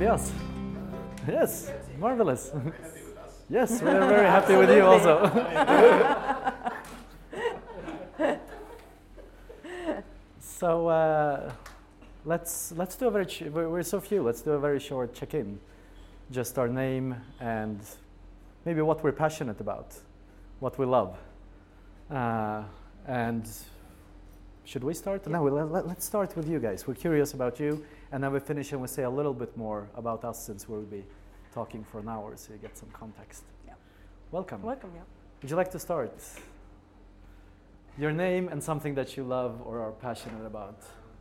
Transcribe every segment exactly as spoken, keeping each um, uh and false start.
be us. Yes, marvelous. Yes, we are very happy with you also. So uh, let's let's do a very ch- we're, we're so few. Let's do a very short check-in. Just our name and maybe what we're passionate about, what we love. Uh, and should we start? Yeah. No, let, let, let's start with you guys. We're curious about you, and then we finish and we say a little bit more about us, since we'll be talking for an hour, so you get some context. Yeah. Welcome. Welcome, yeah. Would you like to start? Your name and something that you love or are passionate about.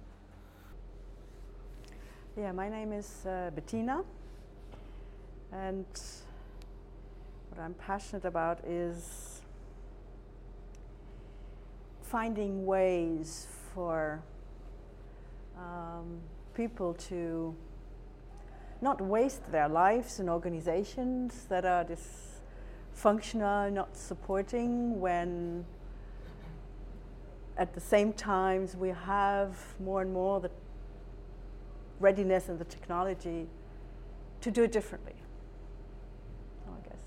Yeah, my name is uh, Bettina, and what I'm passionate about is finding ways for um, people to not waste their lives in organizations that are dysfunctional, not supporting, when at the same time we have more and more the readiness and the technology to do it differently, I guess.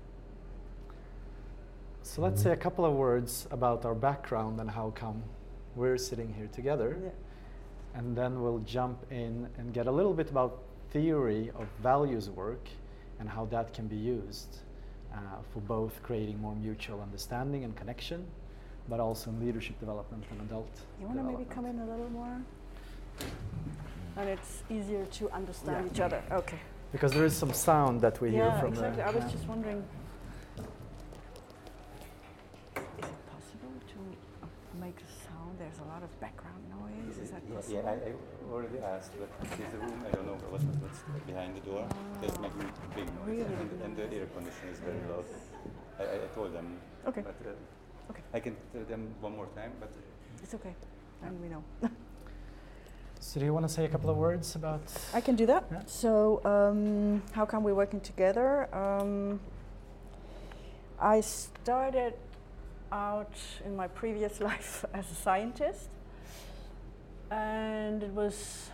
So let's say a couple of words about our background and how come we're sitting here together. Yeah. And then we'll jump in and get a little bit about theory of values work and how that can be used uh, for both creating more mutual understanding and connection, but also in leadership development and adult You want to maybe come in a little more? And it's easier to understand Yeah. each other. Okay. Because there is some sound that we hear Yeah, from exactly. the... I was yeah. just wondering, is it possible to make a sound? There's a lot of background noise. Is that Yeah, possible? yeah, I, I already asked, but there's a room, I don't know what, what's behind the door. There's making big noise, Really and, big and the air conditioner is very loud. I, I, I told them, Okay. but uh, Okay. I can tell them one more time, but It's okay. And we know. So do you want to say a couple of words about... I can do that. Yeah. So, um, how come we're working together? Um, I started out in my previous life as a scientist, and it was,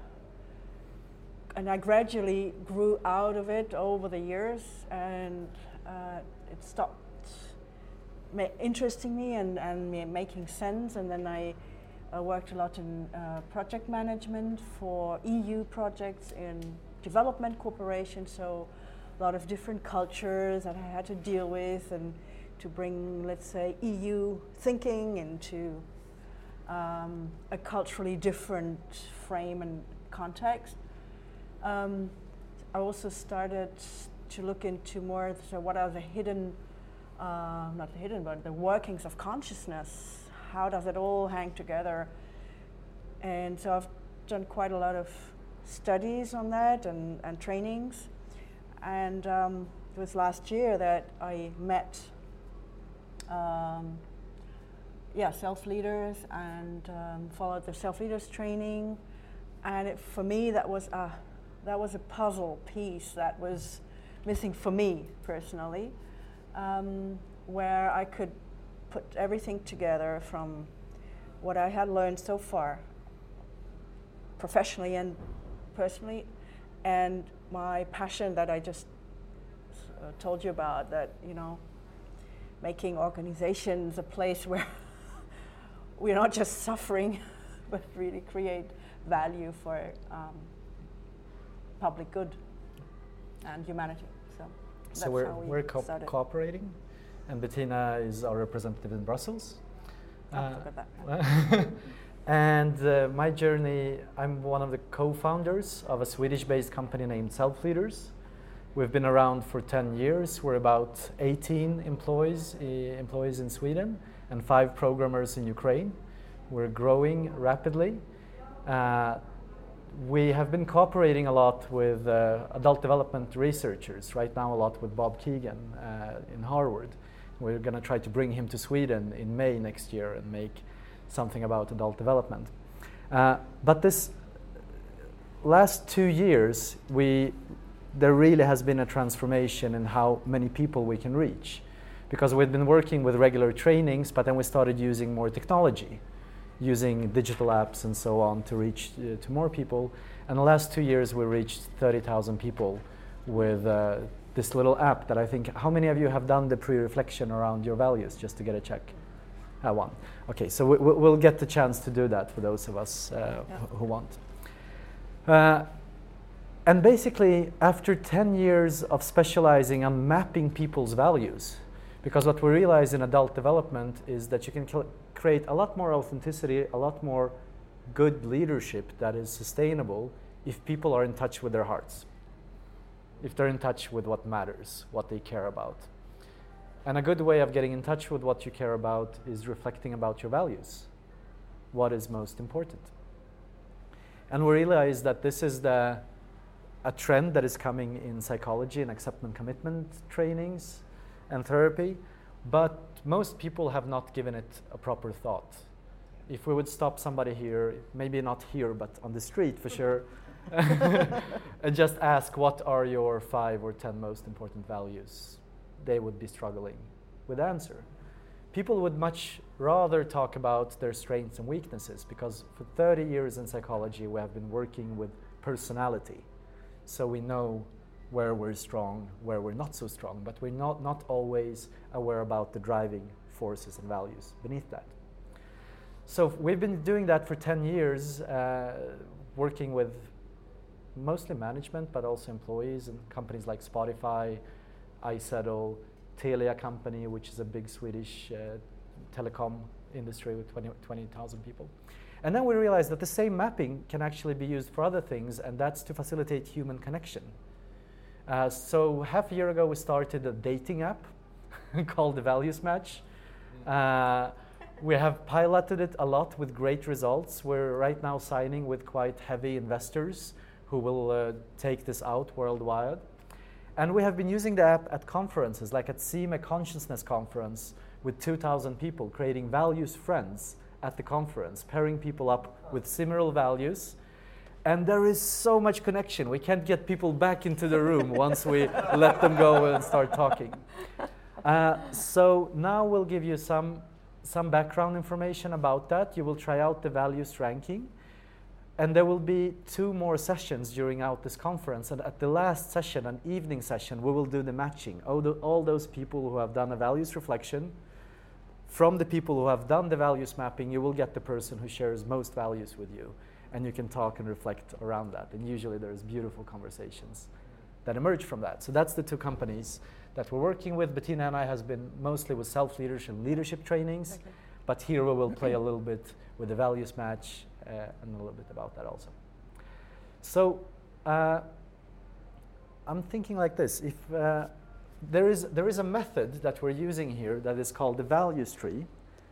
and I gradually grew out of it over the years, and uh, it stopped ma- interesting me and, and me making sense, and then I I worked a lot in uh, project management for E U projects in development cooperation, so a lot of different cultures that I had to deal with, and to bring, let's say, E U thinking into um, a culturally different frame and context. Um, I also started to look into more, so what are the hidden, uh, not the hidden, but the workings of consciousness. How does it all hang together? And so I've done quite a lot of studies on that and, and trainings. And um, it was last year that I met um, yeah, self-leaders and um, followed the self-leaders training. And it, for me, that was, a, that was a puzzle piece that was missing for me personally, um, where I could put everything together from what I had learned so far, professionally and personally, and my passion that I just uh, told you about, that, you know, making organizations a place where we're not just suffering, but really create value for um, public good and humanity. So, that's So we're, how we we're co- started. cooperating, and Bettina is our representative in Brussels. Oh, Uh, look at that. and uh, my journey, I'm one of the co-founders of a Swedish-based company named Self-Leaders. We've been around for ten years. We're about eighteen employees, uh, employees in Sweden and five programmers in Ukraine. We're growing rapidly. Uh, we have been cooperating a lot with uh, adult development researchers, right now a lot with Bob Keegan uh, in Harvard. We're going to try to bring him to Sweden in May next year and make something about adult development. Uh, but this last two years, we there really has been a transformation in how many people we can reach. Because we've been working with regular trainings, but then we started using more technology using digital apps and so on to reach uh, to more people. And the last two years, we reached thirty thousand people with uh, this little app that I think, how many of you have done the pre-reflection around your values, just to get a check? Uh, one. Okay, so we, we'll get the chance to do that for those of us uh, yeah. who want. Uh, and basically, after ten years of specializing on mapping people's values, because what we realize in adult development is that you can cl- create a lot more authenticity, a lot more good leadership that is sustainable if people are in touch with their hearts, if they're in touch with what matters, what they care about. And a good way of getting in touch with what you care about is reflecting about your values. What is most important? And we realize that this is the, a trend that is coming in psychology and acceptance commitment trainings and therapy, but most people have not given it a proper thought. If we would stop somebody here, maybe not here, but on the street for sure, and just ask, what are your five or ten most important values? They would be struggling with the answer. People would much rather talk about their strengths and weaknesses, because for thirty years in psychology, we have been working with personality. So we know where we're strong, where we're not so strong, but we're not, not always aware about the driving forces and values beneath that. So we've been doing that for ten years, uh, working with mostly management, but also employees and companies like Spotify, iZettle, Telia company, which is a big Swedish uh, telecom industry with twenty thousand people. And then we realized that the same mapping can actually be used for other things, and that's to facilitate human connection. Uh, so half a year ago, we started a dating app called the Values Match. Uh, we have piloted it a lot with great results. We're right now signing with quite heavy investors who will uh, take this out worldwide. And we have been using the app at conferences, like at C I M A Consciousness Conference with two thousand people, creating values friends at the conference, pairing people up with similar values. And there is so much connection. We can't get people back into the room once we let them go and start talking. Uh, so now we'll give you some, some background information about that. You will try out the values ranking. And there will be two more sessions during out this conference. And at the last session, an evening session, we will do the matching. All, the, all those people who have done a values reflection, from the people who have done the values mapping, you will get the person who shares most values with you. And you can talk and reflect around that. And usually there's beautiful conversations that emerge from that. So that's the two companies that we're working with. Bettina and I has been mostly with self-leadership and leadership trainings. Okay. But here we will play a little bit with the values match, Uh, and a little bit about that also. So uh, I'm thinking like this. If uh, there is there is a method that we're using here that is called the values tree.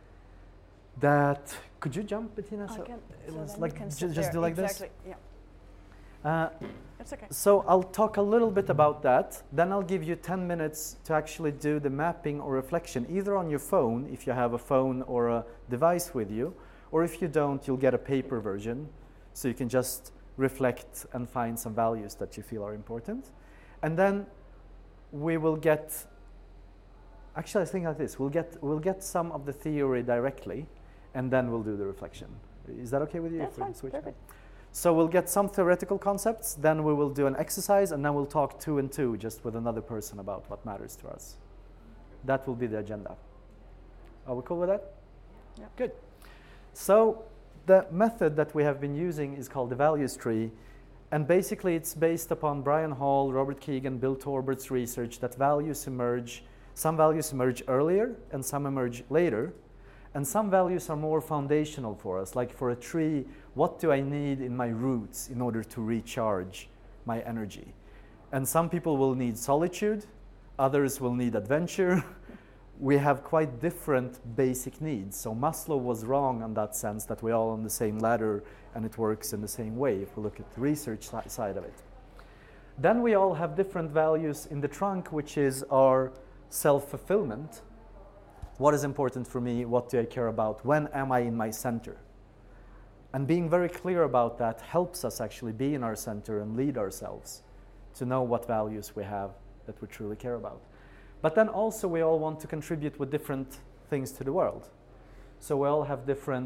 That could you jump, Bettina? I so can. It So was then like you can ju- sit just there. do like exactly. this. Yeah. Uh, That's okay. so I'll talk a little bit about that. Then I'll give you ten minutes to actually do the mapping or reflection, either on your phone, if you have a phone or a device with you. Or if you don't, you'll get a paper version, so you can just reflect and find some values that you feel are important. And then we will get, actually I think like this, we'll get, we'll get some of the theory directly, and then we'll do the reflection. Is that okay with you? That's if we fine, switch perfect. So we'll get some theoretical concepts, then we will do an exercise, and then we'll talk two and two, just with another person about what matters to us. That will be the agenda. Are we cool with that? Yeah. Good. So the method that we have been using is called the values tree. And basically it's based upon Brian Hall, Robert Keegan, Bill Torbert's research that values emerge, some values emerge earlier and some emerge later. And some values are more foundational for us. Like for a tree, what do I need in my roots in order to recharge my energy? And some people will need solitude, others will need adventure. We have quite different basic needs. So Maslow was wrong in that sense that we're all on the same ladder and it works in the same way if we look at the research si- side of it. Then we all have different values in the trunk, which is our self-fulfillment. What is important for me? What do I care about? When am I in my center? And being very clear about that helps us actually be in our center and lead ourselves to know what values we have that we truly care about. But then also we all want to contribute with different things to the world. So we all have different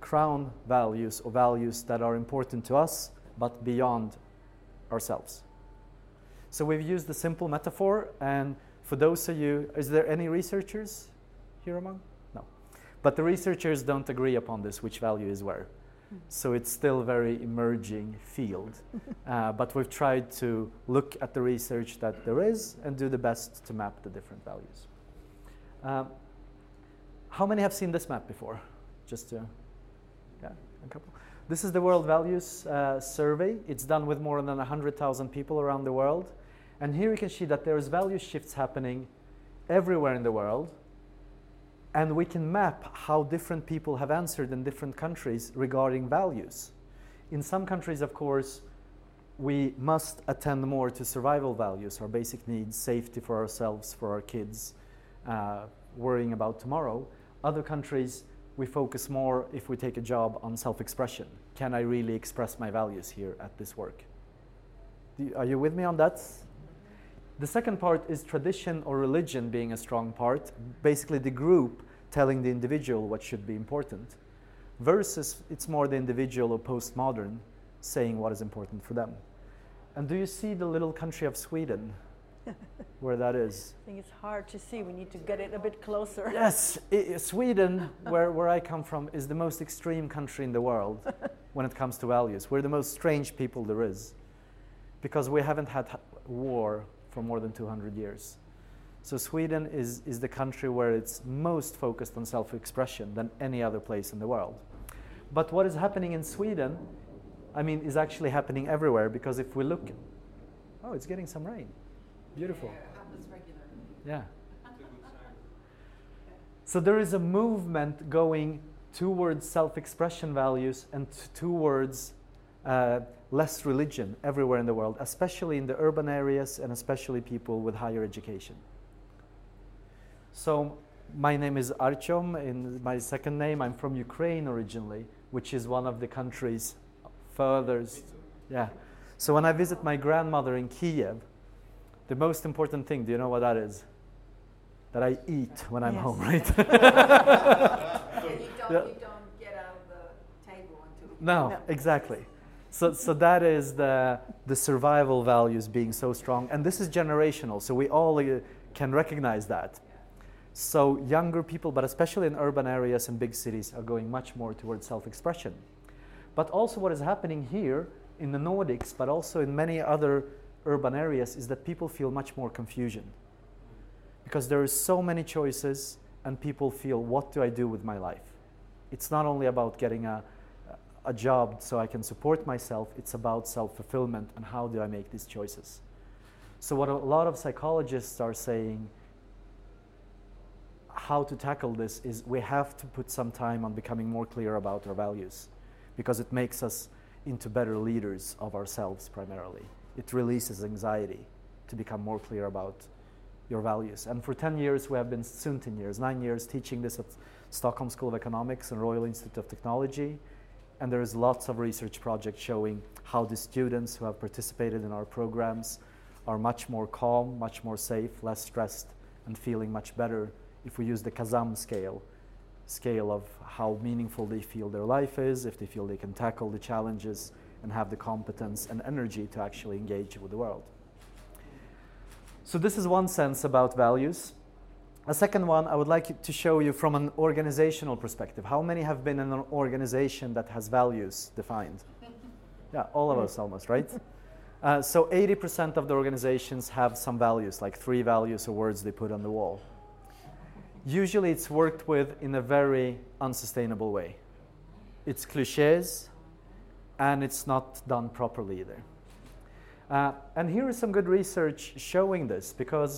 crown values or values that are important to us, but beyond ourselves. So we've used the simple metaphor, and for those of you, is there any researchers here among? No. But the researchers don't agree upon this, which value is where. So it's still a very emerging field. uh, but we've tried to look at the research that there is and do the best to map the different values. Um, how many have seen this map before? Just to, yeah, a couple. This is the World Values uh, Survey. It's done with more than one hundred thousand people around the world. And here you can see that there's value shifts happening everywhere in the world. And we can map how different people have answered in different countries regarding values. In some countries, of course, we must attend more to survival values, our basic needs, safety for ourselves, for our kids, uh, worrying about tomorrow. Other countries, we focus more, if we take a job, on self-expression. Can I really express my values here at this work? Do you, are you with me on that? The second part is tradition or religion being a strong part, basically the group telling the individual what should be important, versus it's more the individual or postmodern saying what is important for them. And do you see the little country of Sweden, where that is? I think it's hard to see. We need to get it a bit closer. Yes, I, Sweden, where, where I come from, is the most extreme country in the world when it comes to values. We're the most strange people there is, because we haven't had war for more than two hundred years. So Sweden is, is the country where it's most focused on self-expression than any other place in the world. But what is happening in Sweden, I mean, is actually happening everywhere, because if we look, oh, it's getting some rain. Beautiful. Yeah, it happens regularly. Yeah. So there is a movement going towards self-expression values and t- towards uh, less religion everywhere in the world, especially in the urban areas and especially people with higher education. So my name is Artyom. In my second name, I'm from Ukraine originally, which is one of the countries furthest. Yeah. So when I visit my grandmother in Kiev, the most important thing, do you know what that is? That I eat when I'm Yes. home, right? And you don't, Yeah. you don't get out of the table until... No, No. exactly. So, so that is the, the survival values being so strong. And this is generational, so we all uh, can recognize that. So younger people, but especially in urban areas and big cities, are going much more towards self-expression. But also what is happening here in the Nordics, but also in many other urban areas, is that people feel much more confusion. Because there is so many choices and people feel, what do I do with my life? It's not only about getting a, a job so I can support myself, it's about self-fulfillment and how do I make these choices. So what a lot of psychologists are saying, how to tackle this is we have to put some time on becoming more clear about our values, because it makes us into better leaders of ourselves primarily. It releases anxiety to become more clear about your values. And for ten years, we have been, soon ten years, nine years, teaching this at Stockholm School of Economics and Royal Institute of Technology. And there is lots of research projects showing how the students who have participated in our programs are much more calm, much more safe, less stressed, and feeling much better if we use the Kazam scale, scale of how meaningful they feel their life is, if they feel they can tackle the challenges and have the competence and energy to actually engage with the world. So this is one sense about values. A second one, I would like to show you from an organizational perspective. How many have been in an organization that has values defined? Yeah, all of us almost, right? Uh, so eighty percent of the organizations have some values, like three values or words they put on the wall. Usually it's worked with in a very unsustainable way. It's cliches, and it's not done properly either. Uh, and here is some good research showing this, because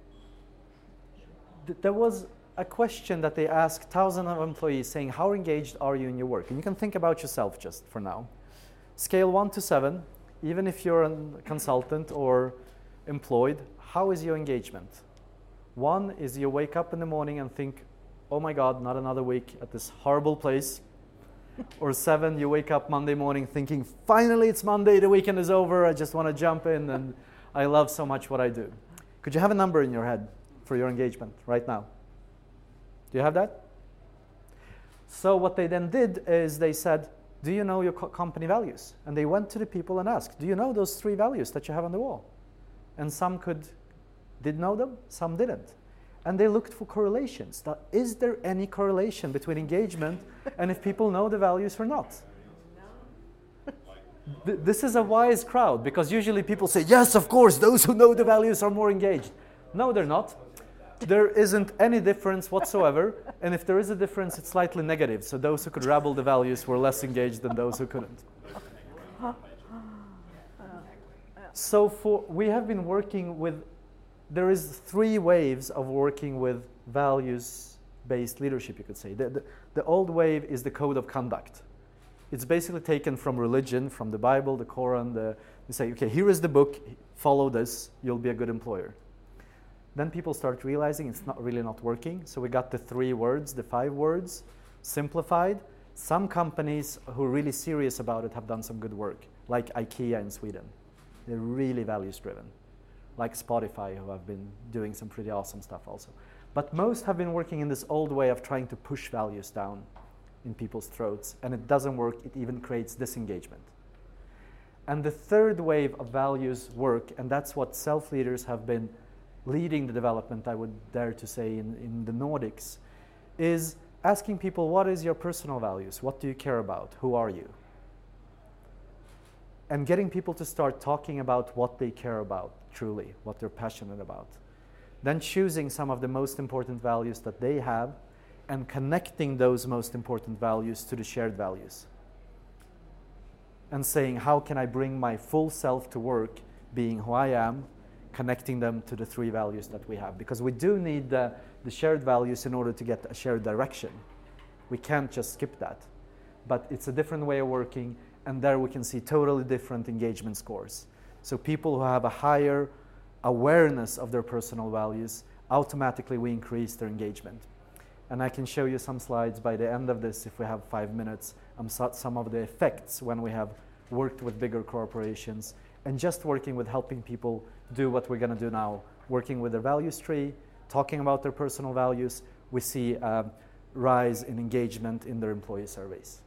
th- there was a question that they asked thousands of employees saying, how engaged are you in your work? And you can think about yourself just for now. Scale one to seven, even if you're a consultant or employed, how is your engagement? One is you wake up in the morning and think, oh my God, not another week at this horrible place. Or seven, you wake up Monday morning thinking, finally it's Monday, the weekend is over, I just want to jump in and I love so much what I do. Could you have a number in your head for your engagement right now? Do you have that? So what they then did is they said, do you know your co- company values? And they went to the people and asked, do you know those three values that you have on the wall? And some could did know them, some didn't. And they looked for correlations. That, is there any correlation between engagement and if people know the values or not? Th- this is a wise crowd, because usually people say, yes, of course, those who know the values are more engaged. No, they're not. There isn't any difference whatsoever, and if there is a difference, it's slightly negative. So those who could rabble the values were less engaged than those who couldn't. So for we have been working with, there is three waves of working with values-based leadership, you could say. The, the, the old wave is the code of conduct. It's basically taken from religion, from the Bible, the Quran. The, you say, okay, here is the book, follow this, you'll be a good employer. Then people start realizing it's not really not working. So we got the three words, the five words, simplified. Some companies who are really serious about it have done some good work, like IKEA in Sweden. They're really values-driven, like Spotify, who have been doing some pretty awesome stuff also. But most have been working in this old way of trying to push values down in people's throats, and it doesn't work. It even creates disengagement. And the third wave of values work, and that's what self-leaders have been leading the development, I would dare to say, in, in the Nordics, is asking people, what is your personal values? What do you care about? Who are you? And getting people to start talking about what they care about, truly, what they're passionate about. Then choosing some of the most important values that they have and connecting those most important values to the shared values. And saying, how can I bring my full self to work, being who I am, connecting them to the three values that we have. Because we do need the, the shared values in order to get a shared direction. We can't just skip that. But it's a different way of working, and there we can see totally different engagement scores. So people who have a higher awareness of their personal values, automatically we increase their engagement. And I can show you some slides by the end of this, if we have five minutes, um, so, some of the effects when we have worked with bigger corporations and just working with helping people do what we're going to do now, working with their values tree, talking about their personal values. We see a rise in engagement in their employee surveys.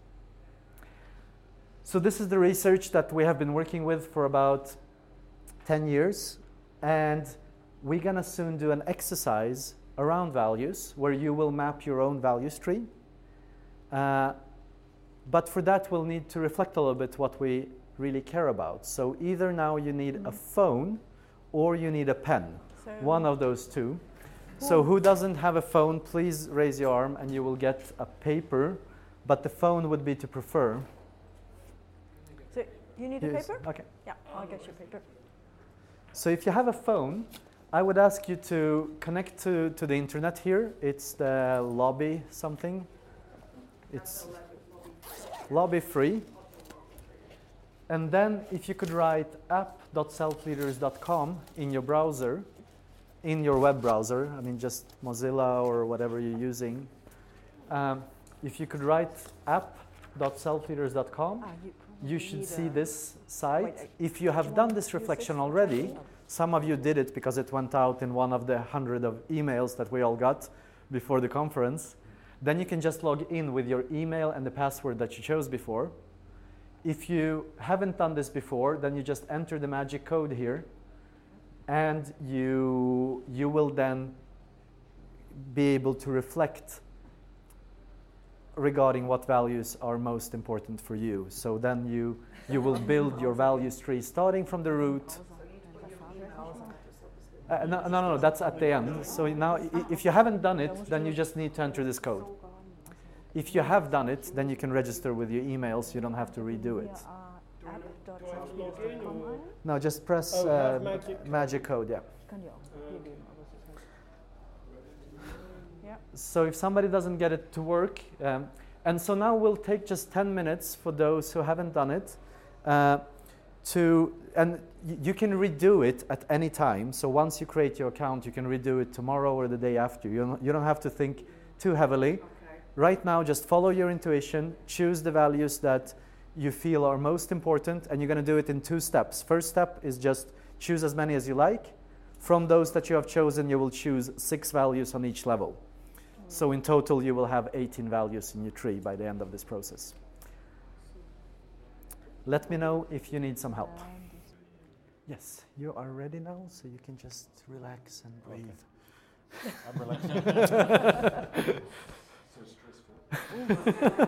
So this is the research that we have been working with for about ten years, and we're going to soon do an exercise around values where you will map your own values tree. Uh, but for that, we'll need to reflect a little bit what we really care about. So either now you need mm-hmm. a phone or you need a pen, so one of those two. Cool. So who doesn't have a phone, please raise your arm and you will get a paper, but the phone would be to prefer. So you need yes. a paper? Okay. Yeah, I'll get you a paper. So if you have a phone, I would ask you to connect to, to the internet here. It's the lobby something. It's lobby free. And then if you could write app dot self leaders dot com in your browser, in your web browser, I mean just Mozilla or whatever you're using. Um, if you could write app dot self leaders dot com, ah, you, you should see this site. Wait, if you have done this reflection already, some of you did it because it went out in one of the hundred of emails that we all got before the conference, then you can just log in with your email and the password that you chose before. If you haven't done this before, then you just enter the magic code here, and you, you will then be able to reflect regarding what values are most important for you. So then you, you will build your values tree starting from the root. Uh, no, no, no, no, that's at the end. So now, if you haven't done it, then you just need to enter this code. If you have done it, then you can register with your emails. You don't have to redo it. No, just press oh, uh, magic. magic code, yeah. So if somebody doesn't get it to work, um, and so now we'll take just ten minutes for those who haven't done it, uh, to, and y- you can redo it at any time. So once you create your account, you can redo it tomorrow or the day after. You don't, you don't have to think too heavily. Right now, just follow your intuition, choose the values that you feel are most important, and you're going to do it in two steps. First step is just choose as many as you like. From those that you have chosen, you will choose six values on each level. So in total, you will have eighteen values in your tree by the end of this process. Let me know if you need some help. Yes, you are ready now, so you can just relax and breathe. Okay. I'm relaxing. So stressful.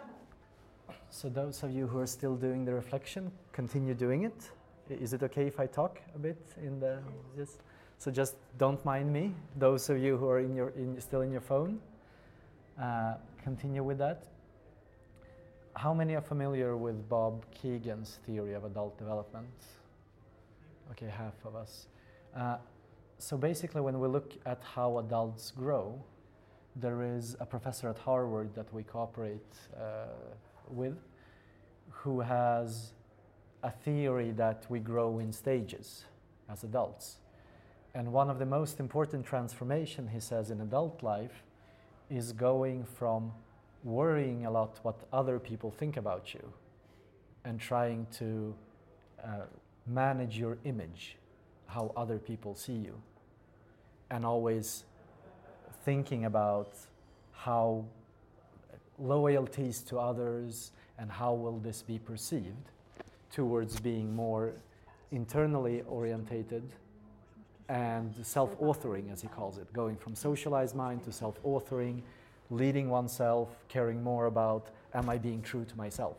So those of you who are still doing the reflection, continue doing it. I- Is it okay if I talk a bit in the yes? So just don't mind me. Those of you who are in your in, still in your phone, uh, continue with that. How many are familiar with Bob Keegan's theory of adult development? Okay, half of us. Uh, so basically, when we look at how adults grow, there is a professor at Harvard that we cooperate uh, with who has a theory that we grow in stages as adults. And one of the most important transformation, he says, in adult life is going from worrying a lot what other people think about you and trying to uh, manage your image, how other people see you, and always thinking about how loyalties to others and how will this be perceived, towards being more internally orientated and self-authoring, as he calls it, going from socialized mind to self-authoring, leading oneself, caring more about, am I being true to myself?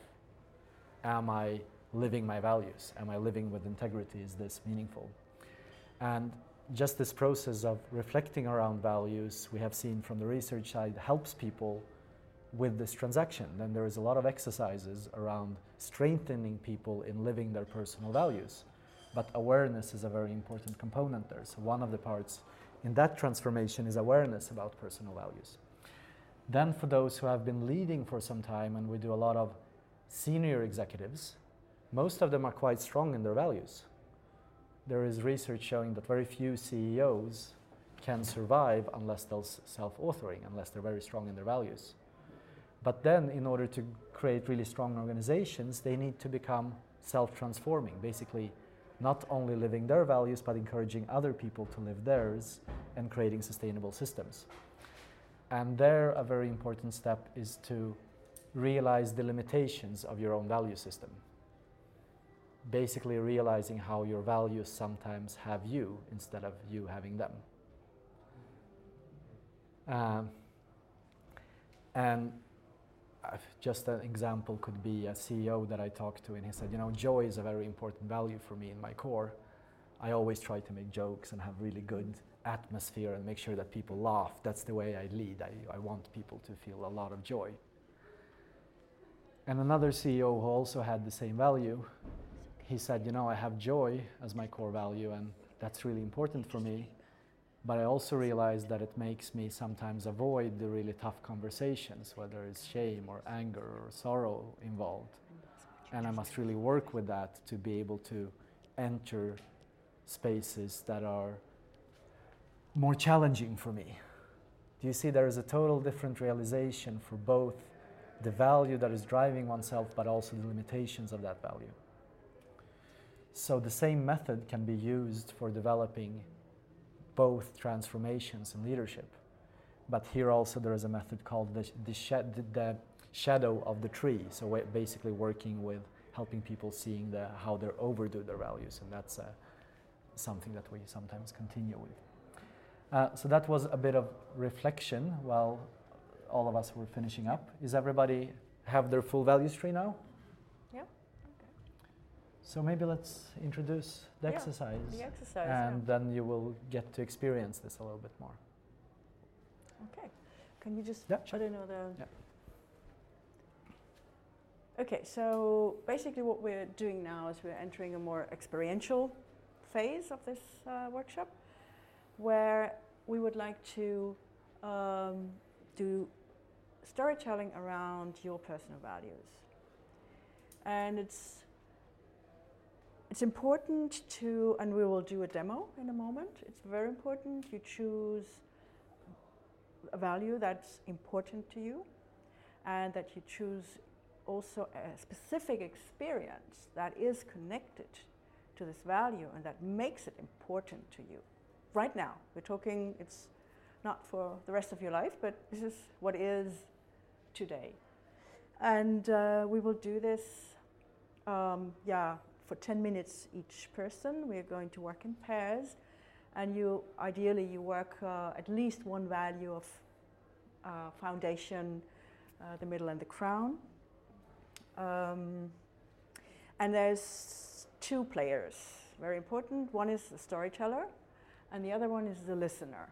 Am I living my values? Am I living with integrity? Is this meaningful? And just this process of reflecting around values, we have seen from the research side, helps people with this transaction. Then there is a lot of exercises around strengthening people in living their personal values. But awareness is a very important component there. So one of the parts in that transformation is awareness about personal values. Then for those who have been leading for some time, and we do a lot of senior executives, most of them are quite strong in their values. There is research showing that very few C E Os can survive unless they're self-authoring, unless they're very strong in their values. But then in order to create really strong organizations, they need to become self-transforming, basically not only living their values, but encouraging other people to live theirs and creating sustainable systems. And there, a very important step is to realize the limitations of your own value system. Basically realizing how your values sometimes have you instead of you having them. Um, and uh, just an example could be a C E O that I talked to, and he said, you know, joy is a very important value for me in my core. I always try to make jokes and have really good atmosphere and make sure that people laugh. That's the way I lead. I, I want people to feel a lot of joy. And another C E O who also had the same value, he said, you know, I have joy as my core value, and that's really important for me. But I also realize that it makes me sometimes avoid the really tough conversations, whether it's shame or anger or sorrow involved. And I must really work with that to be able to enter spaces that are more challenging for me. Do you see there is a total different realization for both the value that is driving oneself, but also the limitations of that value? So the same method can be used for developing both transformations in leadership. But here also there is a method called the, the, sh the, the shadow of the tree. So we're basically working with helping people seeing the, how they overdo their values, and that's uh, something that we sometimes continue with. Uh, so that was a bit of reflection while all of us were finishing up. Is everybody have their full values tree now? Yeah. So maybe let's introduce the Yeah, exercise. the exercise, And yeah. then you will get to experience this a little bit more. Okay. Can you just, Yeah, sure. I don't know the... Yeah. Okay, so basically what we're doing now is we're entering a more experiential phase of this uh, workshop, where we would like to um, do storytelling around your personal values. And it's it's important to, and we will do a demo in a moment, it's very important you choose a value that's important to you, and that you choose also a specific experience that is connected to this value and that makes it important to you. Right now, we're talking, it's not for the rest of your life, but this is what is today. And uh, we will do this, um, yeah, for ten minutes each person. We're going to work in pairs, and you ideally you work uh, at least one value of uh, foundation, uh, the middle, and the crown. Um, and there's two players, very important. One is the storyteller, and the other one is the listener.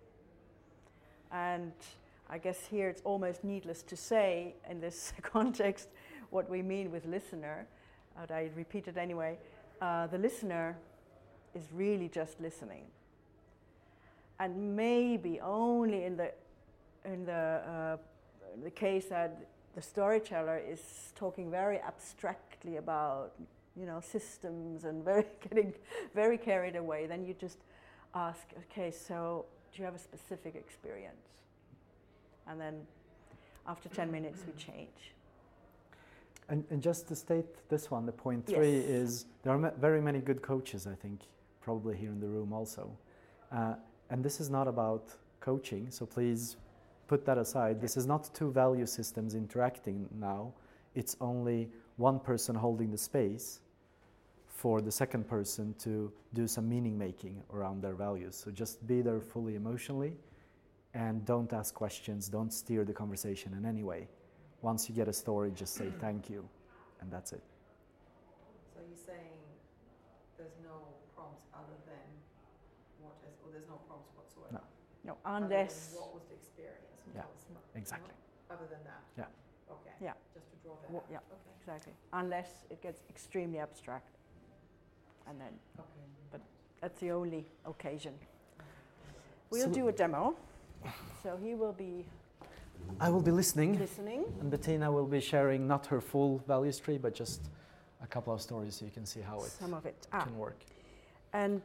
And I guess here it's almost needless to say in this context what we mean with listener, but I repeat it anyway. Uh, the listener is really just listening, and maybe only in the in the uh, in the case that the storyteller is talking very abstractly about, you know, systems and very getting very carried away. Then you just ask, okay, so do you have a specific experience? And then after ten minutes we change. And, and just to state this one, the point three Yes. is there are ma- very many good coaches, I think, probably here in the room also. Uh, and this is not about coaching, so please put that aside. This is not two value systems interacting now. It's only one person holding the space for the second person to do some meaning making around their values. So just be there fully emotionally, and don't ask questions, don't steer the conversation in any way. Once you get a story, just say thank you, and that's it. So you're saying there's no prompts other than what is, or there's no prompts whatsoever? No. No, Other unless, than what was the experience? Yeah, Tell us more, exactly. no? Other than that? Yeah. Okay. Yeah. Just to draw that Wha- out? yeah. Okay. exactly, unless it gets extremely abstract. And then Okay. that's the only occasion. We'll So- do a demo. So he will be I will be listening, listening. and Bettina will be sharing not her full values tree, but just a couple of stories so you can see how it Some of it. Ah, can work. and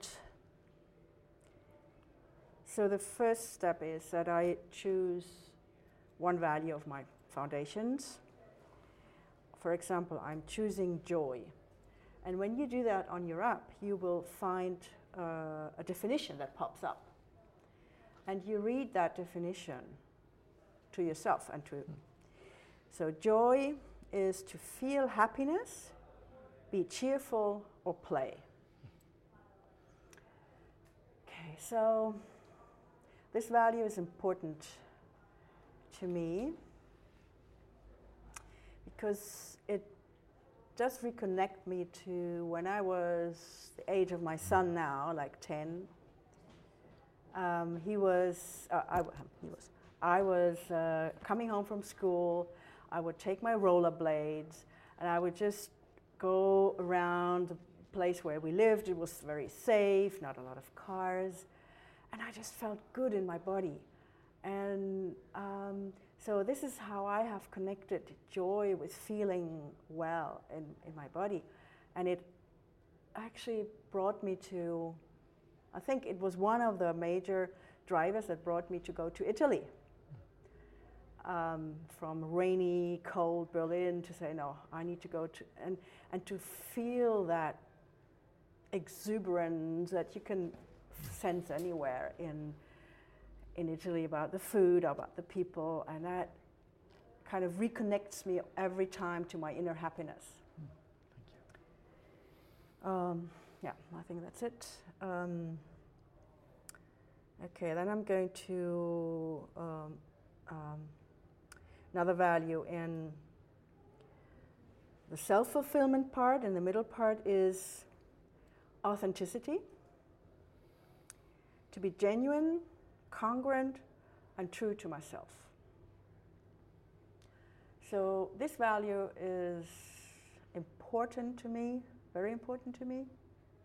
so the first step is that I choose one value of my foundations. For example, I'm choosing joy. And when you do that on your app, you will find uh, a definition that pops up. And you read that definition to yourself and to. So joy is to feel happiness, be cheerful, or play. Okay, so this value is important to me because it does reconnect me to when I was the age of my son now, like ten. Um, he was, uh, I, he was, I was uh, coming home from school. I would take my rollerblades and I would just go around the place where we lived. It was very safe, not a lot of cars, and I just felt good in my body. And um, so this is how I have connected joy with feeling well in, in my body. And it actually brought me to, I think it was one of the major drivers that brought me to go to Italy. Um, from rainy, cold Berlin to say, no, I need to go to, and, and to feel that exuberance that you can sense anywhere in, in Italy about the food, about the people, and that kind of reconnects me every time to my inner happiness. Thank you. Um, yeah, I think that's it. Um, okay, then I'm going to um, um, another value in the self-fulfillment part, and the middle part is authenticity. To be genuine, congruent, and true to myself. So this value is important to me, very important to me.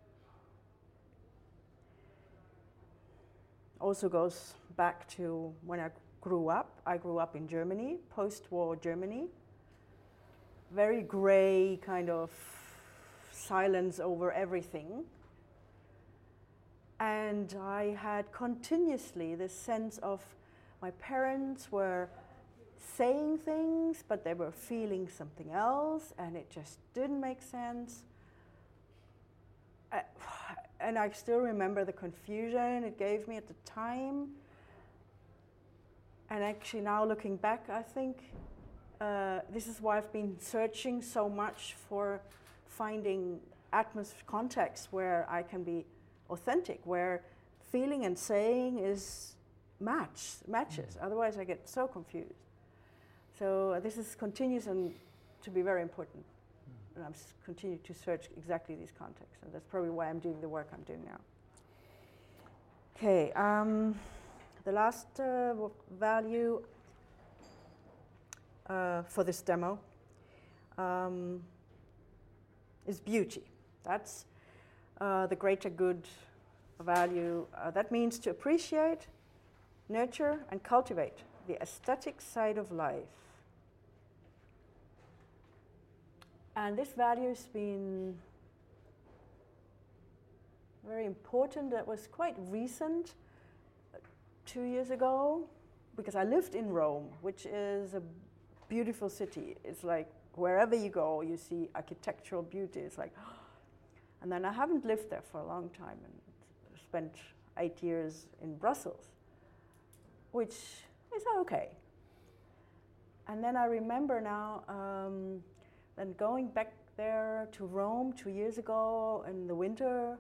Also goes back to when I grew up. I grew up in Germany, post-war Germany. Very gray kind of silence over everything. And I had continuously this sense of my parents were saying things, but they were feeling something else, and it just didn't make sense. Uh, and I still remember the confusion it gave me at the time. And actually now looking back, I think uh, this is why I've been searching so much for finding atmosphere contexts where I can be authentic, where feeling and saying is match matches. Mm. Otherwise, I get so confused. So uh, this is continues and to be very important. Mm. And I'm s- continue to search exactly these contexts, and that's probably why I'm doing the work I'm doing now. Okay, um, the last uh, w- value uh, for this demo um, is beauty. That's uh, the greater good value. Uh, that means to appreciate, nurture, and cultivate the aesthetic side of life. And this value has been very important. That was quite recent, uh, two years ago, because I lived in Rome, which is a beautiful city. It's like wherever you go, you see architectural beauty. It's like, and then I haven't lived there for a long time and spent eight years in Brussels, which is okay. And then I remember now, um, then going back there to Rome two years ago in the winter,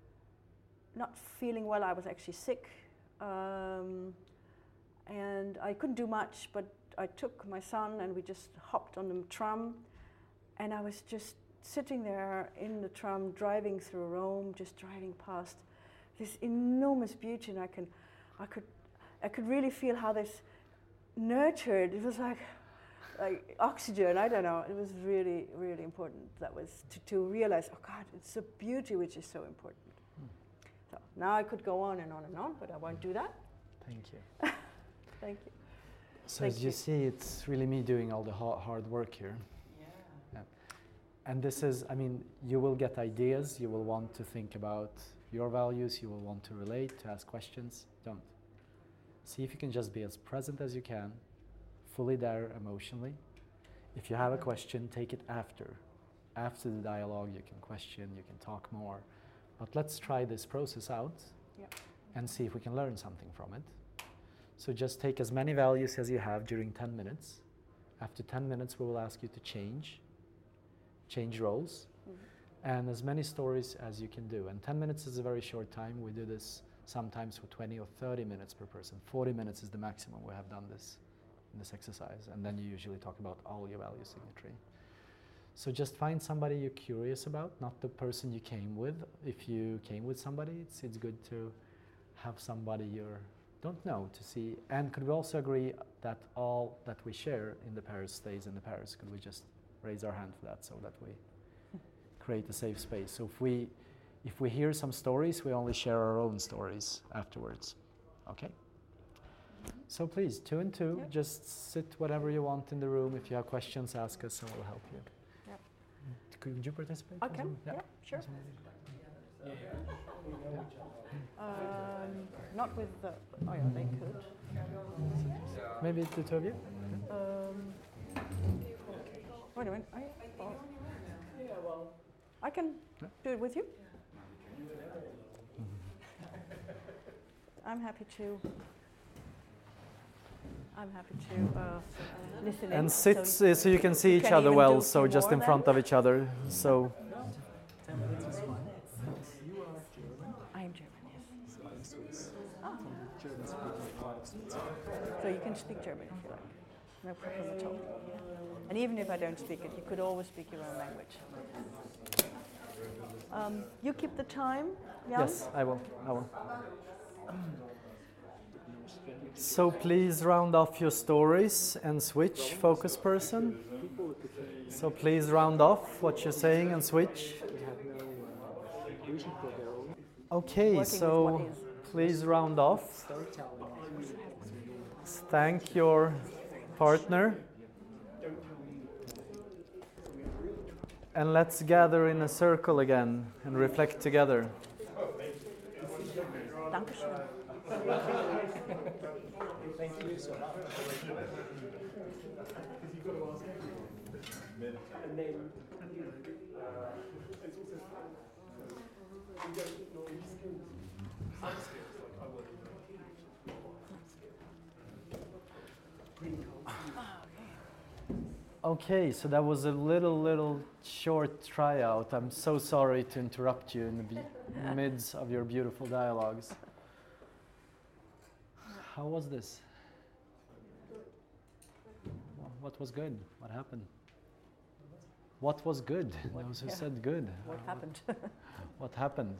not feeling well. I was actually sick, um, and I couldn't do much, but I took my son and we just hopped on the tram, and I was just sitting there in the tram driving through Rome, just driving past this enormous beauty, and I can, I could, I could really feel how this nurtured. It was like, like oxygen. I don't know. It was really, really important. That was to, to realize, oh God, it's the beauty which is so important. Hmm. So now I could go on and on and on, but I won't do that. Thank you. Thank you. So Thank as you, you see, it's really me doing all the ha- hard work here. Yeah. Yeah. And this is, I mean, you will get ideas. You will want to think about your values. You will want to relate, to ask questions. Don't. See if you can just be as present as you can, fully there emotionally. If you have a question, take it after. After the dialogue, you can question, you can talk more. But let's try this process out Yep. and see if we can learn something from it. So just take as many values as you have during ten minutes. After ten minutes, we will ask you to change, change roles, mm-hmm. and as many stories as you can do. And ten minutes is a very short time. We do this sometimes for twenty or thirty minutes per person. forty minutes is the maximum we have done this in this exercise. And then you usually talk about all your value signature. So just find somebody you're curious about, not the person you came with. If you came with somebody, it's it's good to have somebody you don't know to see. And could we also agree that all that we share in the pairs stays in the pairs? Could we just raise our hand for that so that we create a safe space? So if we if we hear some stories, we only share our own stories afterwards. Okay? So please, two and two, yep. Just sit whatever you want in the room. If you have questions, ask us and we'll help you. Yep. Could you participate? Okay, yeah, yeah sure. Um, not with the, oh yeah, they could. Maybe the two of you? Um, wait a minute, I, oh. I can do it with you. I'm happy to. I'm happy to uh, listen. And in, sit so, uh, so you can see each can other well. do So just in then. front of each other. So. Ten minutes is fine. You are German. I am German, yes. So I'm Swiss. Oh. German speaking part of Switzerland. So you can speak German if you like. No problem at all. And even if I don't speak it, you could always speak your own language. Um, you keep the time, Jan? Yes, I will. I will. So please round off your stories and switch, focus person. So please round off what you're saying and switch. Okay, so please round off. Thank your partner. And let's gather in a circle again and reflect together. Dankeschön. Thank you so much. And then, uh, it's also Okay, so that was a little, little short tryout. I'm so sorry to interrupt you in the be- midst of your beautiful dialogues. How was this? Wh- What was good? What happened? What was good? Those who yeah. said good. What Uh, happened? What happened?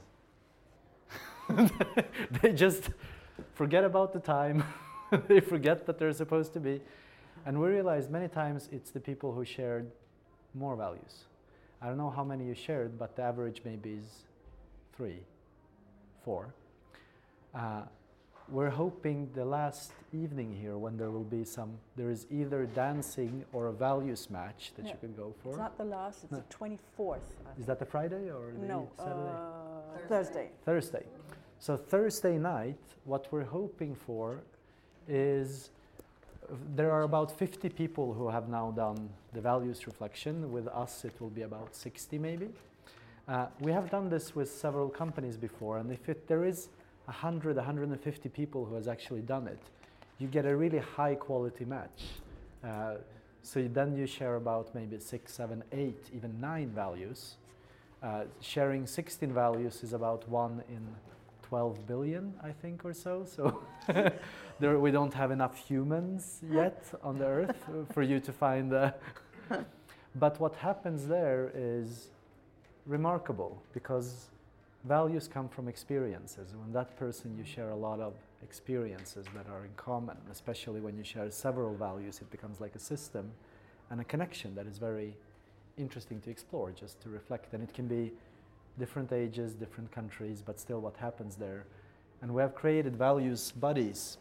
They just forget about the time. They forget that they're supposed to be. And we realize many times it's the people who shared more values. I don't know how many you shared, but the average maybe is three, four. Uh, we're hoping the last evening here, when there will be some, there is either dancing or a values match that Yeah. you could go for. It's not the last, it's No. the twenty-fourth. I Is think. that the Friday or the No, Saturday? uh, Thursday. Thursday. So Thursday night, what we're hoping for is uh, there are about fifty people who have now done the values reflection. With us, it will be about sixty maybe. Uh, we have done this with several companies before, and if it, there is one hundred, one hundred fifty people who has actually done it, you get a really high quality match. Uh, so then you share about maybe six, seven, eight, even nine values. Uh, sharing sixteen values is about one in twelve billion, I think, or so. So there, we don't have enough humans yet on the earth for you to find. Uh, but what happens there is remarkable, because values come from experiences. When that person, you share a lot of experiences that are in common, especially when you share several values, it becomes like a system and a connection that is very interesting to explore, just to reflect. And it can be different ages, different countries, but still what happens there. And we have created values buddies.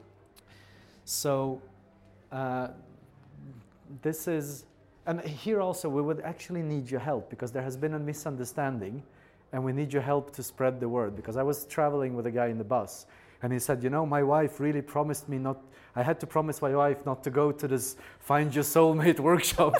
So uh, this is, and here also we would actually need your help, because there has been a misunderstanding and we need your help to spread the word. Because I was traveling with a guy in the bus and he said, you know, my wife really promised me not, I had to promise my wife not to go to this Find Your Soulmate workshop.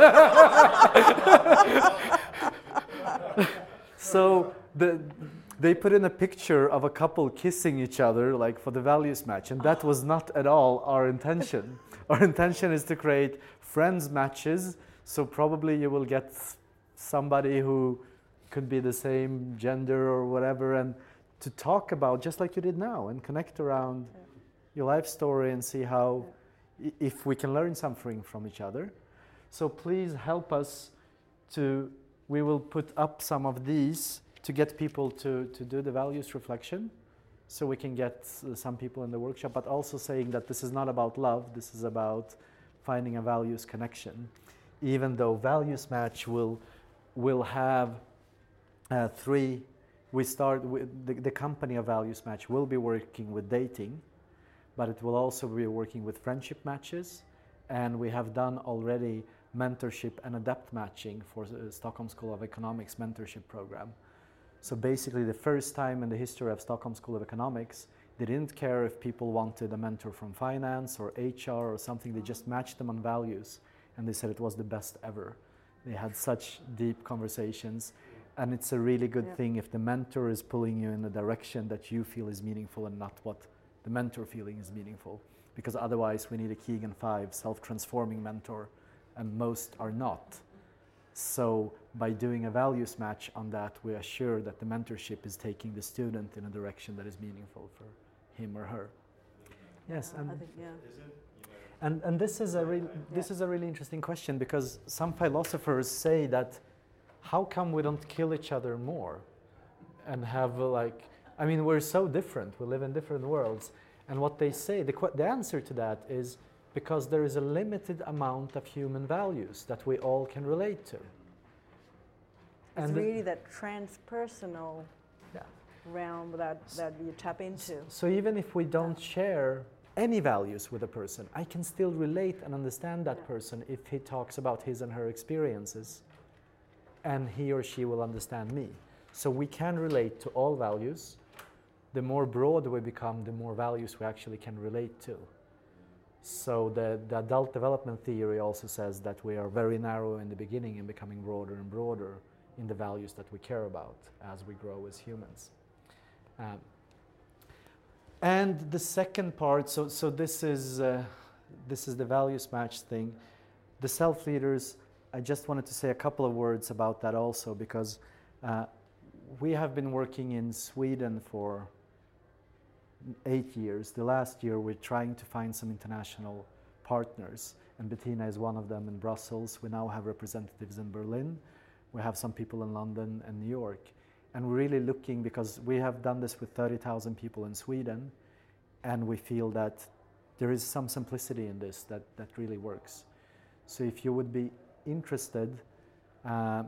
So the, they put in a picture of a couple kissing each other, like for the values match, and that was not at all our intention. Our intention is to create friends matches, so probably you will get somebody who could be the same gender or whatever, and to talk about, just like you did now, and connect around Yeah. your life story and see how, i- if we can learn something from each other. So please help us to, we will put up some of these to get people to, to do the values reflection, so we can get uh, some people in the workshop, but also saying that this is not about love, this is about finding a values connection. Even though values match will, will have uh, three, we start with, the, the company of values match will be working with dating, but it will also be working with friendship matches, and we have done already mentorship and adept matching for uh, Stockholm School of Economics mentorship program. So basically the first time in the history of Stockholm School of Economics, they didn't care if people wanted a mentor from finance or H R or something, they just matched them on values, and they said it was the best ever. They had such deep conversations, and it's a really good Yeah. thing if the mentor is pulling you in the direction that you feel is meaningful and not what the mentor feeling is meaningful. Because otherwise we need a Keegan five self-transforming mentor, and most are not. So by doing a values match on that, we are sure that the mentorship is taking the student in a direction that is meaningful for him or her. Yes, I and think, yeah. and, and this is a re- this Yeah. is a really interesting question, because some philosophers say that how come we don't kill each other more and have uh, like, I mean, we're so different, we live in different worlds, and what they say, the, qu- the answer to that is because there is a limited amount of human values that we all can relate to. It's And the- really that transpersonal Yeah. realm that, that you tap into. So even if we don't share any values with a person, I can still relate and understand that Yeah. person if he talks about his and her experiences, and he or she will understand me. So we can relate to all values. The more broad we become, the more values we actually can relate to. So the, the adult development theory also says that we are very narrow in the beginning and becoming broader and broader in the values that we care about as we grow as humans. Um, and the second part, so, so this is uh, this is the values match thing. the self-leaders, I just wanted to say a couple of words about that also, because uh, we have been working in Sweden for eight years. The last year we're trying to find some international partners, and Bettina is one of them in Brussels. We now have representatives in Berlin. We have some people in London and New York. And we're really looking, because we have done this with thirty thousand people in Sweden, and we feel that there is some simplicity in this that, that really works. So if you would be interested, uh,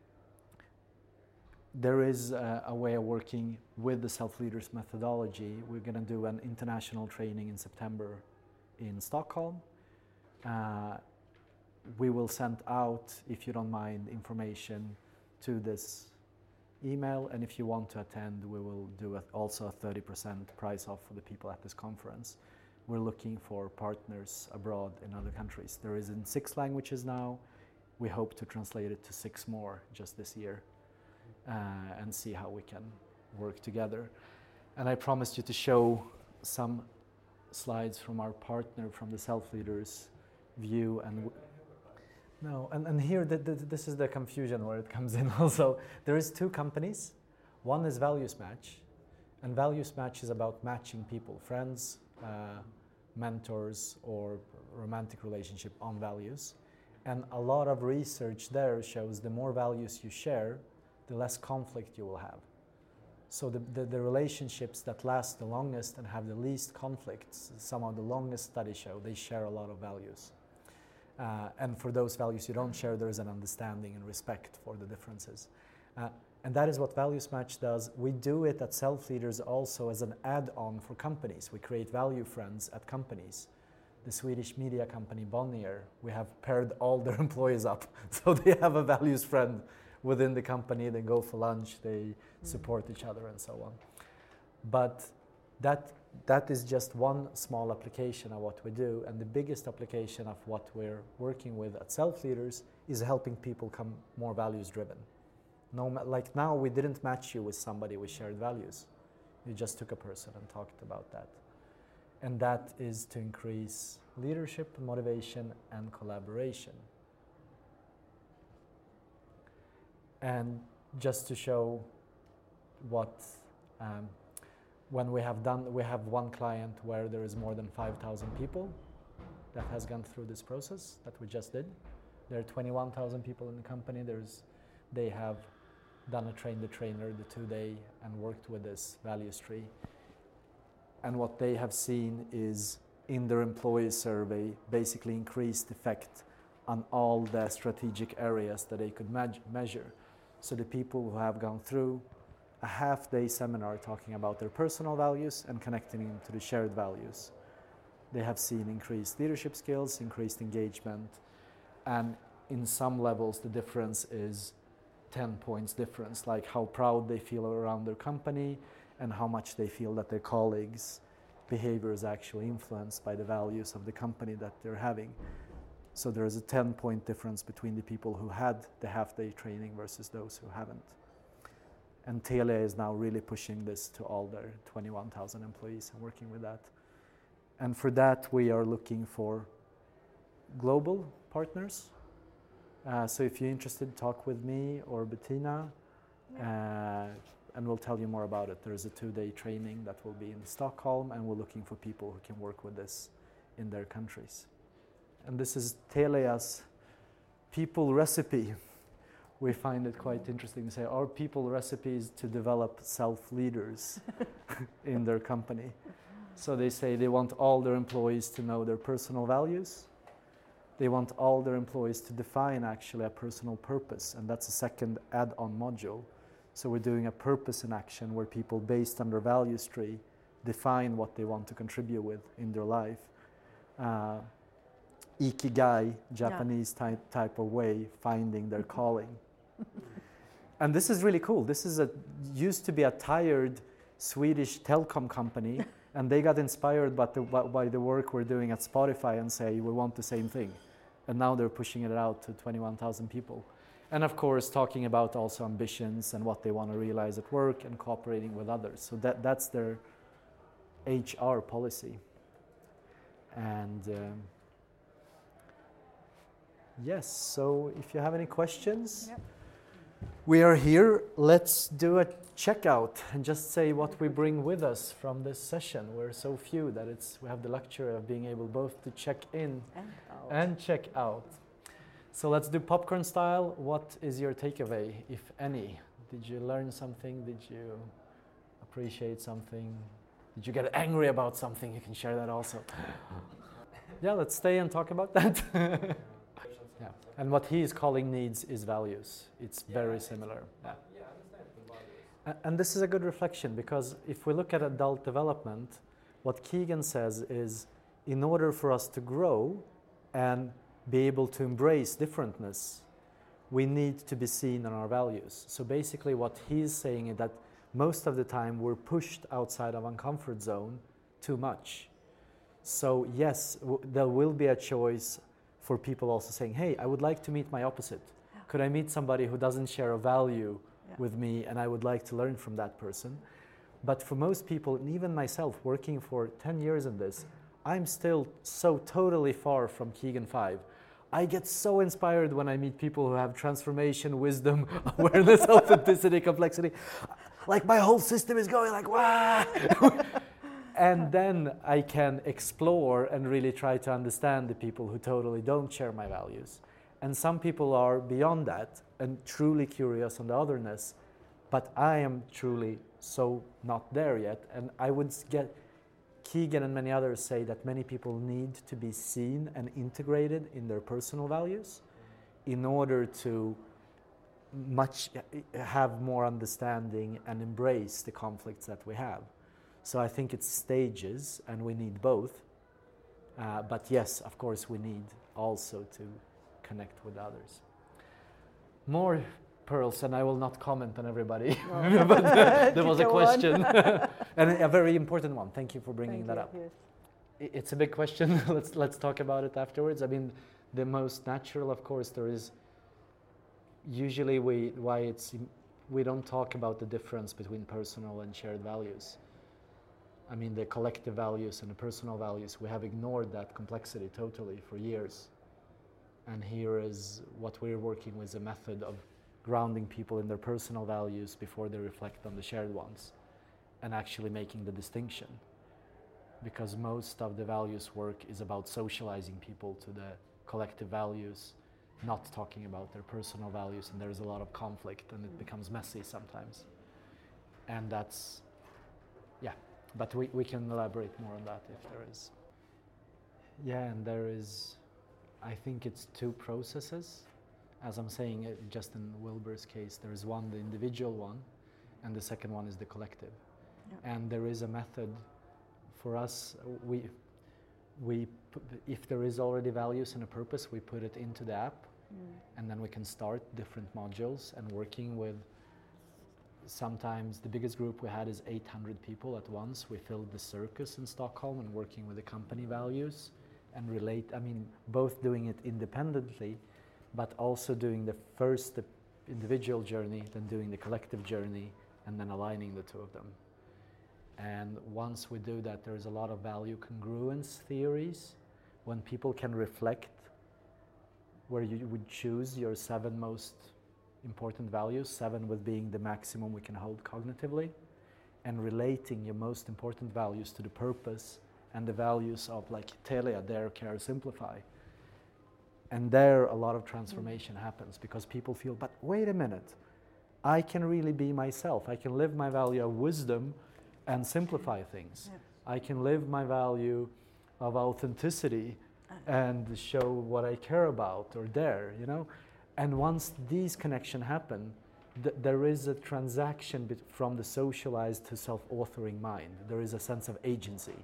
there is a, a way of working with the self-leaders methodology. We're going to do an international training in September in Stockholm. Uh, we will send out, if you don't mind, information to this email, and if you want to attend, we will do a, also a thirty percent price off for the people at this conference. We're looking for partners abroad in other countries. There is in six languages now. We hope to translate it to six more just this year. Uh, and see how we can work together. And I promised you to show some slides from our partner, from the self-leaders view. And w- no, and, and here the, the, this is the confusion where it comes in also. There is two companies. One is Values Match, and Values Match is about matching people, friends, uh, mentors, or romantic relationship on values. And a lot of research there shows the more values you share, the less conflict you will have. So the, the, the relationships that last the longest and have the least conflicts, some of the longest studies show, they share a lot of values. Uh, and for those values you don't share, there is an understanding and respect for the differences. Uh, and that is what Values Match does. We do it at Self-Leaders also as an add-on for companies. We create value friends at companies. The Swedish media company Bonnier, we have paired all their employees up. So they have a values friend within the company, they go for lunch, they support each other and so on. But that that is just one small application of what we do, and the biggest application of what we're working with at Self-Leaders is helping people become more values driven. No, like now we didn't match you with somebody with shared values. You just took a person and talked about that. And that is to increase leadership, motivation, and collaboration. And just to show what, um, when we have done, we have one client where there is more than five thousand people that has gone through this process that we just did. There are twenty-one thousand people in the company. There's, they have done a train the trainer, the two day, and worked with this values tree. And what they have seen is in their employee survey, basically increased effect on all the strategic areas that they could me- measure. So the people who have gone through a half-day seminar talking about their personal values and connecting them to the shared values, they have seen increased leadership skills, increased engagement, and in some levels the difference is ten points difference, like how proud they feel around their company and how much they feel that their colleagues' behavior is actually influenced by the values of the company that they're having. So there is a ten point difference between the people who had the half-day training versus those who haven't. And Telia is now really pushing this to all their twenty-one thousand employees and working with that. And for that, we are looking for global partners. Uh, so if you're interested, talk with me or Bettina, uh, and we'll tell you more about it. There's a two-day training that will be in Stockholm, and we're looking for people who can work with this in their countries. And this is Telia's people recipe. We find it quite interesting to say our people recipe is to develop self-leaders in their company. So they say they want all their employees to know their personal values. They want all their employees to define actually a personal purpose, and that's a second add-on module. So we're doing a purpose in action where people, based on their values tree, define what they want to contribute with in their life. Uh, Ikigai, Japanese yeah. type, type of way, finding their calling. And this is really cool. This is a used to be a tired Swedish telecom company, and they got inspired by the, by the work we're doing at Spotify and say, we want the same thing. And now they're pushing it out to twenty-one thousand people. And of course, talking about also ambitions and what they want to realize at work and cooperating with others. So that, that's their H R policy. And um, Yes, so if you have any questions, Yep. we are here. Let's do a checkout and just say what we bring with us from this session. We're so few that it's we have the luxury of being able both to check in And out. and check out. So let's do popcorn style. What is your takeaway, if any? Did you learn something? Did you appreciate something? Did you get angry about something? You can share that also. Yeah, let's stay and talk about that. Yeah. And what he is calling needs is values. It's very similar. Yeah. A- And this is a good reflection, because if we look at adult development, what Kegan says is, in order for us to grow and be able to embrace differentness, we need to be seen on our values. So basically what he's saying is that most of the time we're pushed outside of our comfort zone too much. So yes, w- there will be a choice for people also saying, hey, I would like to meet my opposite. Could I meet somebody who doesn't share a value Yeah. with me, and I would like to learn from that person? But for most people, and even myself working for ten years in this, I'm still so totally far from Kegan five. I get so inspired when I meet people who have transformation, wisdom, awareness, authenticity, complexity. Like my whole system is going like, wow. And then I can explore and really try to understand the people who totally don't share my values. And some people are beyond that and truly curious on the otherness, but I am truly so not there yet. And I would get Kegan and many others say that many people need to be seen and integrated in their personal values in order to much have more understanding and embrace the conflicts that we have. So I think it's stages, and we need both. Uh, but yes, of course, we need also to connect with others. More pearls, and I will not comment on everybody. No. But uh, there was a Go on. question, and a very important one. Thank you for bringing Thank that you, up. yes. I- It's a big question. let's let's talk about it afterwards. I mean, the most natural, of course, there is. Usually, we why it's we don't talk about the difference between personal and shared values. I mean, the collective values and the personal values, we have ignored that complexity totally for years. And here is what we're working with, a method of grounding people in their personal values before they reflect on the shared ones, and actually making the distinction. Because most of the values work is about socializing people to the collective values, not talking about their personal values, and there's a lot of conflict, and it becomes messy sometimes. And that's, yeah. But we, we can elaborate more on that if there is. Yeah, and there is, I think it's two processes. As I'm saying, uh, just in Wilbur's case, there is one, the individual one, and the second one is the collective. Yeah. And there is a method for us. We, we, pu- if there is already values and a purpose, we put it into the app, Mm. and then we can start different modules and working with. Sometimes the biggest group we had is eight hundred people at once. We filled the circus in Stockholm and working with the company values and relate, I mean, both doing it independently, but also doing the first the individual journey, then doing the collective journey, and then aligning the two of them. And once we do that, there's a lot of value congruence theories. When people can reflect where you would choose your seven most important values, seven with being the maximum we can hold cognitively, and relating your most important values to the purpose and the values of like Telia, Dare, Care, Simplify. And there a lot of transformation mm. happens, because people feel, but wait a minute, I can really be myself. I can live my value of wisdom and simplify things. Yeah. I can live my value of authenticity and show what I care about or dare, you know? And once these connections happen, th- there is a transaction bet- from the socialized to self-authoring mind. There is a sense of agency.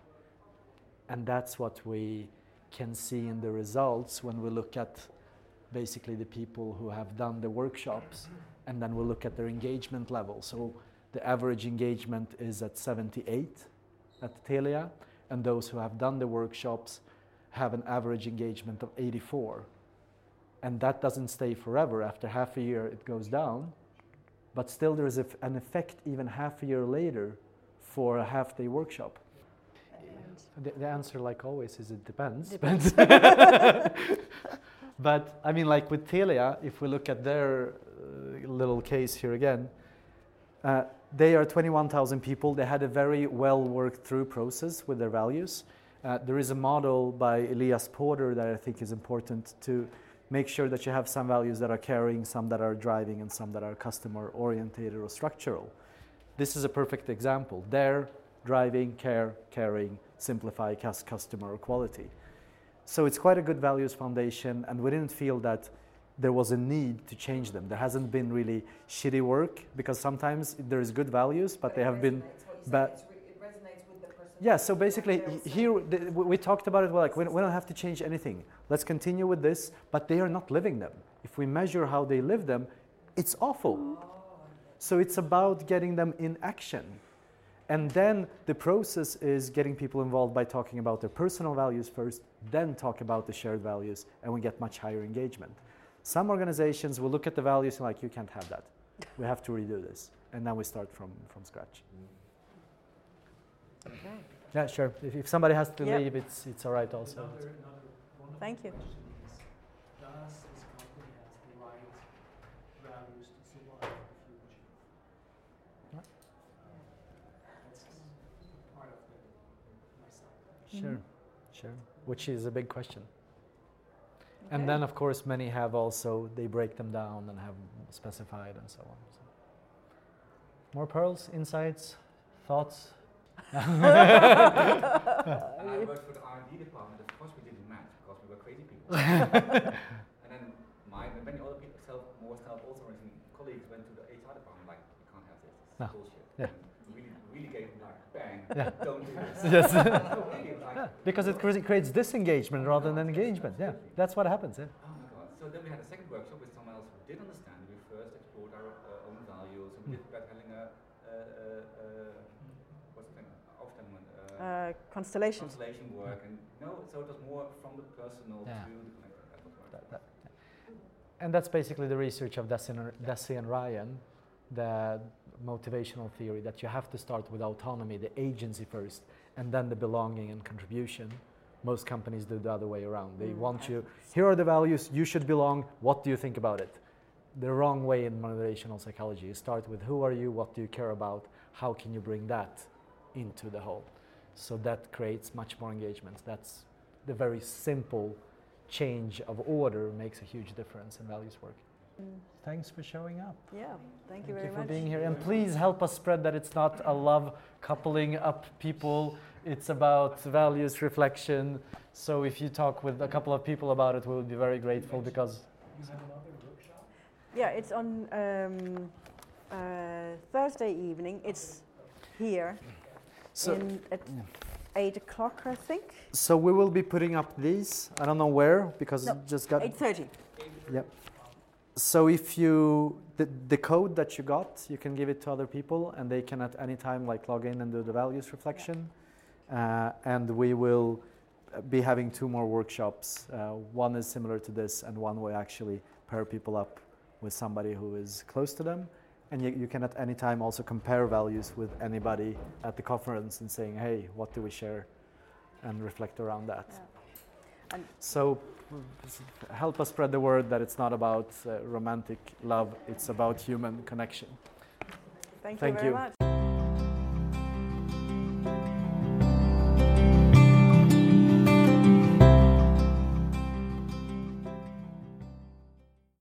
And that's what we can see in the results when we look at basically the people who have done the workshops, and then we look at their engagement level. So the average engagement is at seventy-eight at Telia, and those who have done the workshops have an average engagement of eighty-four. And that doesn't stay forever. After half a year, it goes down. But still, there is a f- an effect even half a year later for a half-day workshop. The, the answer, like always, is it depends. Depends. But I mean, like with Telia, if we look at their uh, little case here again, uh, they are twenty-one thousand people. They had a very well worked through process with their values. Uh, there is a model by Elias Porter that I think is important to make sure that you have some values that are caring, some that are driving, and some that are customer oriented or structural. This is a perfect example. There, driving, care, caring, simplify, customer, or quality. So it's quite a good values foundation, and we didn't feel that there was a need to change them. There hasn't been really shitty work, because sometimes there is good values, but they have been bad. It resonates with the person. Yeah, so basically here the, we talked about it, well, like we, we don't have to change anything. Let's continue with this, but they are not living them. If we measure how they live them, it's awful. So it's about getting them in action. And then the process is getting people involved by talking about their personal values first, then talk about the shared values, and we get much higher engagement. Some organizations will look at the values and like, you can't have that. We have to redo this. And now we start from, from scratch. Okay. Yeah, sure. If, if somebody has to Yep. leave, it's, it's all right also. Another, another one of Thank the you. questions is, does this company have the right values to survive in the future? What? Uh, that's part of the, my side. Sure, sure. Which is a big question. And then, of course, many have also, they break them down and have specified and so on. So. More pearls, insights, thoughts? And I worked for the R and D department. Of course, we didn't match because we were crazy people. And then my many other people, self, more self-authorizing colleagues, went to the H R department like, you can't have this. This is No. bullshit. Yeah. And really, really gave them like, bang, Yeah. don't do this. Yes. So really, it was like, Yeah, because it cre- creates disengagement rather than engagement. Yeah, that's what happens. Yeah. oh my god. So then we had a second workshop with someone else who did understand. We first explored our uh, own values. And we did Bert Hellinger, uh, uh, uh, what's the thing? Aufstellungen, uh, Uh, constellations. constellation work. And no, so it was more from the personal Yeah. to the connected. That was what I That- that- and that's basically the research of Deci and, Deci and Ryan, the motivational theory that you have to start with autonomy, the agency first, and then the belonging and contribution. Most companies do the other way around. They Mm. want you, here are the values, you should belong, what do you think about it? The wrong way in motivational psychology. You start with who are you, what do you care about, how can you bring that into the whole? So that creates much more engagement. That's the very simple change of order makes a huge difference in values work. Mm. Thanks for showing up. Yeah, thank Thank you very you for much. being here. And please help us spread that it's not a love coupling up people. It's about values reflection. So if you talk with a couple of people about it, we will be very grateful because You have another workshop? Yeah, it's on um, uh, Thursday evening. It's here so, in, at eight o'clock, I think. so we will be putting up these. I don't know where because No, it just got. Eight thirty. Yep. So if you the, the code that you got, you can give it to other people, and they can at any time like log in and do the values reflection. Uh, and we will be having two more workshops. Uh, one is similar to this, and one will actually pair people up with somebody who is close to them. And you, you can at any time also compare values with anybody at the conference and saying, hey, what do we share? And reflect around that. Yeah. And So help us spread the word that it's not about uh, romantic love, it's about human connection. thank, Thank you very you. much.